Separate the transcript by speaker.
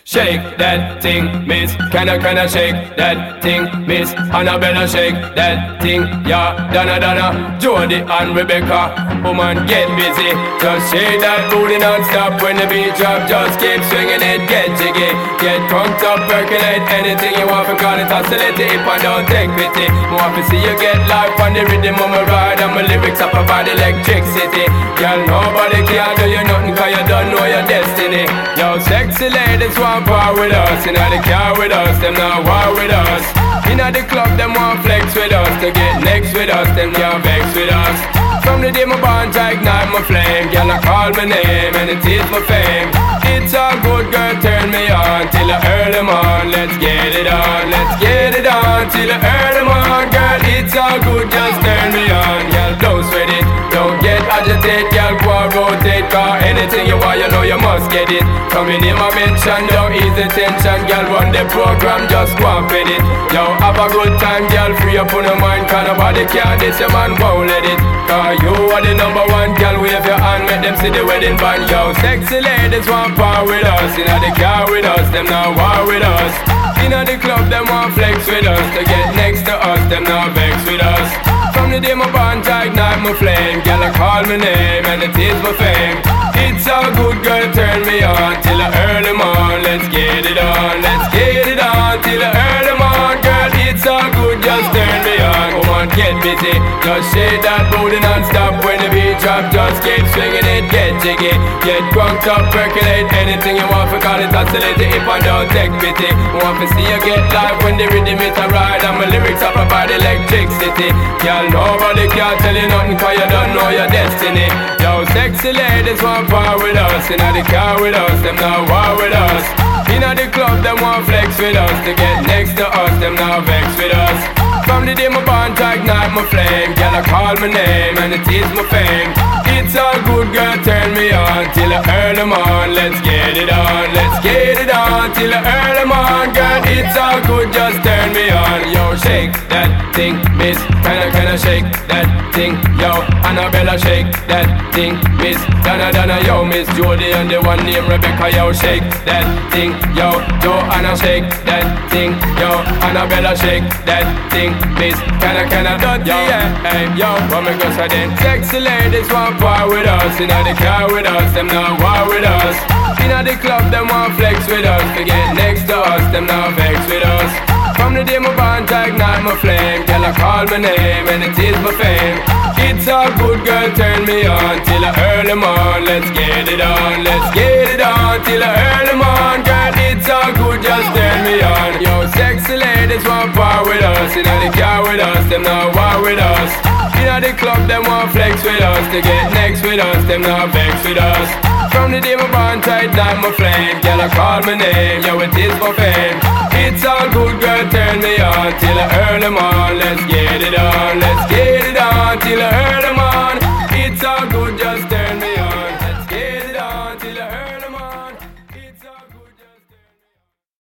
Speaker 1: Shake that thing, miss. Can I shake that thing, miss? Annabella, shake that thing, yeah. Donna, Jody and Rebecca. Woman, get busy. Just shake that booty non-stop. When the beat drop, just keep swinging it. Get jiggy, get crunked up, percolate. Anything you want, for call it oscillate. If I don't take pity, more to see you get life on the rhythm of my ride. And my lyrics up about electricity. Girl, nobody can do you nothing, cause you don't know your destiny. Yo, sexy ladies want part with us. Inna the car with us, them not war with us. Inna the club, them want flex with us. To get next with us, them can't vex with us. From the day my bond, I ignite my flame. Girl, I call my name and it is my fame. It's all good, girl, turn me on till I earn them on. Let's get it on, let's get it on till I earn them on. Girl, it's all good, just turn me on. Girl, don't sweat it, don't get agitated. Girl, go and rotate, cause anything you want, you know you must get it. Coming in my mention, don't ease the tension. Girl, run the program, just go and fit it. Yo, have a good time, girl, free up on your mind. Cause nobody can this, your man won't let it. Cause you are the number one, girl, wave your hand, make them see the wedding band. Yo, sexy ladies want part with us. Inna the car with us, them not war with us. Inna the club, them want flex with us. To get next to us, them not vex with us. From the day my bond, I ignite my flame. Girl, I call my name and it is my fame. It's all good, girl, turn me on till I earn them on. Let's get it on, let's get it on till I earn them on. Girl, it's all good, just turn me on. Come on, get busy, just shake that booty non-stop. When the beat drop, just keep swinging it. Get jiggy, get crunked up, percolate. Anything you want, for call it oscillate. If I don't take pity, want to see you get live when the rhythm is a ride. And my lyrics up about electricity. Girl, nobody can tell you nothing, cause you don't know your destiny. Yo, sexy ladies want part with us. Inna the car with us, them not war with us. Inna the club, them want flex with us. To get next to us, them not vex with us. From the day my bond, I ignite my flame. Girl, I call my name and it is my fame. It's all good, girl, turn me on till I earn them on. Let's get it on, let's get it on till I earn them on. Girl, it's all good, just turn me on. Yo, shake that thing, miss. Can I shake that thing? Yo, Annabella, shake that thing, miss. Donna, yo, Miss Jody and the one named Rebecca. Yo, shake that thing, yo. Joanna, shake that thing, yo. Annabella, shake that thing, miss. Can I dirty, yeah. Hey, yo, what me go say then? Sexy ladies want part with us. Inna the car with us, them not war with us. Inna the club, them want flex with us. To get next to us, them not vex with us. From the day my bond, I ignite my flame. Girl, I call my name and it is my fame. It's all good, girl, turn me on till I earn them on. Let's get it on, let's get it on till I earn them on. Girl, it's all good, just turn me on. Yo, sexy ladies want part with us. Inna the car with us, them not war with us. Inna the club, them want flex with us. To get next with us, them not vex with us. From the day my bond, I ignite my flame. Girl, I call my name, yo, it is my fame. It's all good, girl, turn me on till I earn them on. Let's get